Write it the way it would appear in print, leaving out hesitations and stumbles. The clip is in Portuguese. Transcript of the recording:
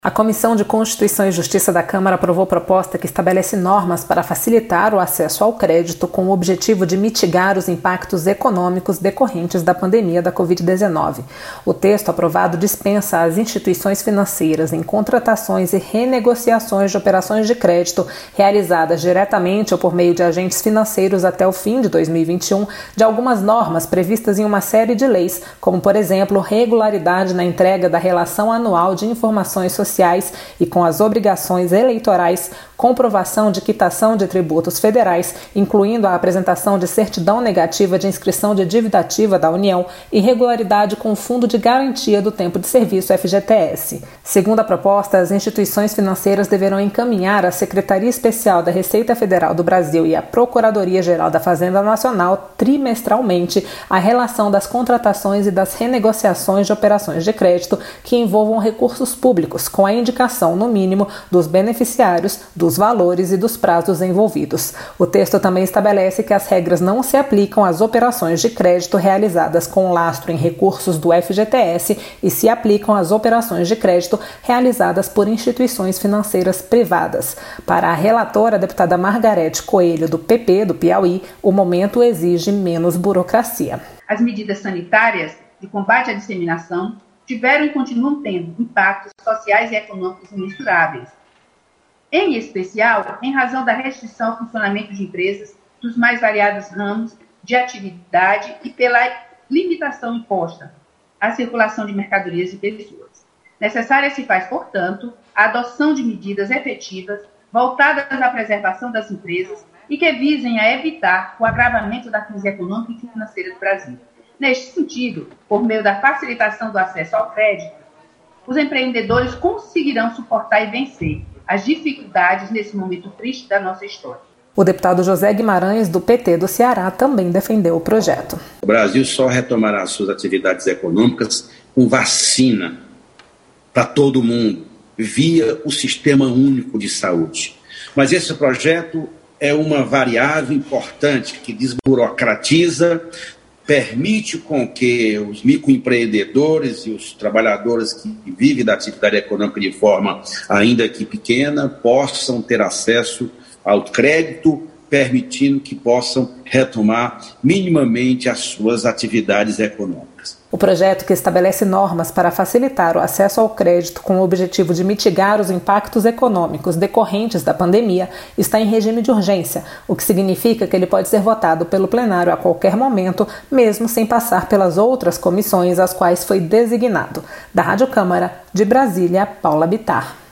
A Comissão de Constituição e Justiça da Câmara aprovou proposta que estabelece normas para facilitar o acesso ao crédito com o objetivo de mitigar os impactos econômicos decorrentes da pandemia da Covid-19. O texto aprovado dispensa as instituições financeiras em contratações e renegociações de operações de crédito realizadas diretamente ou por meio de agentes financeiros até o fim de 2021 de algumas normas previstas em uma série de leis, como, por exemplo, regularidade na entrega da relação anual de informações sociais e com as obrigações eleitorais, comprovação de quitação de tributos federais, incluindo a apresentação de certidão negativa de inscrição de dívida ativa da União e regularidade com o Fundo de Garantia do Tempo de Serviço, FGTS. Segundo a proposta, as instituições financeiras deverão encaminhar à Secretaria Especial da Receita Federal do Brasil e à Procuradoria-Geral da Fazenda Nacional trimestralmente a relação das contratações e das renegociações de operações de crédito que envolvam recursos públicos, com a indicação, no mínimo, dos beneficiários, dos valores e dos prazos envolvidos. O texto também estabelece que as regras não se aplicam às operações de crédito realizadas com lastro em recursos do FGTS e se aplicam às operações de crédito realizadas por instituições financeiras privadas. Para a relatora, a deputada Margarete Coelho, do PP do Piauí, o momento exige menos burocracia. As medidas sanitárias de combate à disseminação tiveram e continuam tendo impactos sociais e econômicos imensuráveis. Em especial, em razão da restrição ao funcionamento de empresas dos mais variados ramos de atividade e pela limitação imposta à circulação de mercadorias e pessoas. Necessária se faz, portanto, a adoção de medidas efetivas voltadas à preservação das empresas e que visem a evitar o agravamento da crise econômica e financeira do Brasil. Neste sentido, por meio da facilitação do acesso ao crédito, os empreendedores conseguirão suportar e vencer as dificuldades nesse momento triste da nossa história. O deputado José Guimarães, do PT do Ceará, também defendeu o projeto. O Brasil só retomará suas atividades econômicas com vacina para todo mundo, via o Sistema Único de Saúde. Mas esse projeto é uma variável importante que desburocratiza, permite com que os microempreendedores e os trabalhadores que vivem da atividade econômica de forma ainda que pequena possam ter acesso ao crédito, permitindo que possam retomar minimamente as suas atividades econômicas. O projeto, que estabelece normas para facilitar o acesso ao crédito com o objetivo de mitigar os impactos econômicos decorrentes da pandemia, está em regime de urgência, o que significa que ele pode ser votado pelo plenário a qualquer momento, mesmo sem passar pelas outras comissões às quais foi designado. Da Rádio Câmara, de Brasília, Paula Bittar.